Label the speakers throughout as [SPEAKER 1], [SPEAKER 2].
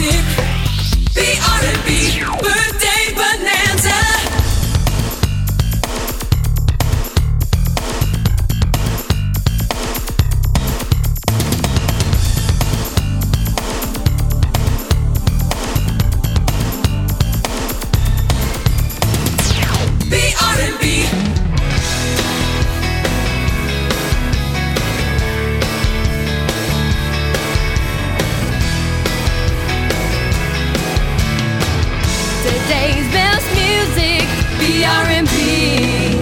[SPEAKER 1] music, the R&B birthday bonanza. The R&B. Today's best music, the R&B.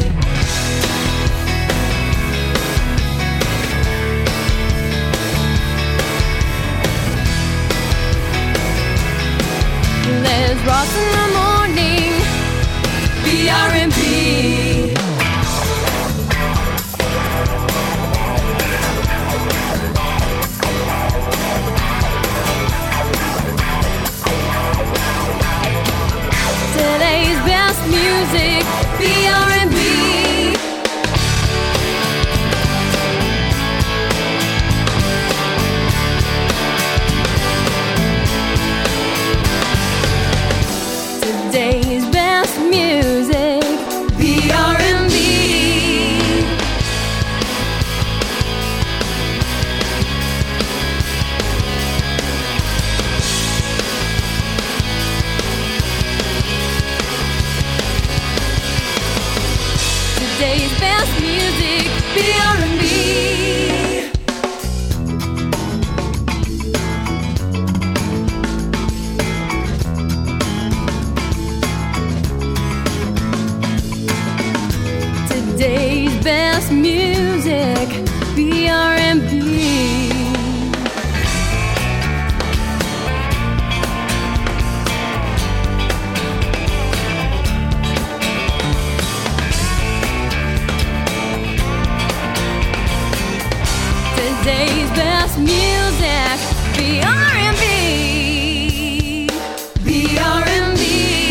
[SPEAKER 1] There's Ross in the morning, the R&B. Today's best music, the R&B. Today's best music, the R&B. Today's best music, the R&B. Today's best music, the R&B. Today's best music, the R&B. The R&B.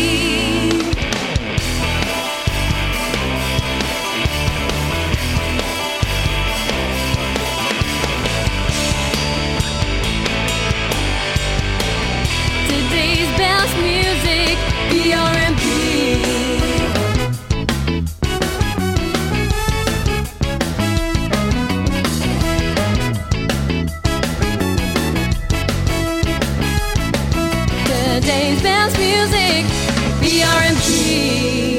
[SPEAKER 1] Today's best music, the R&B. Today's best music, the R&B.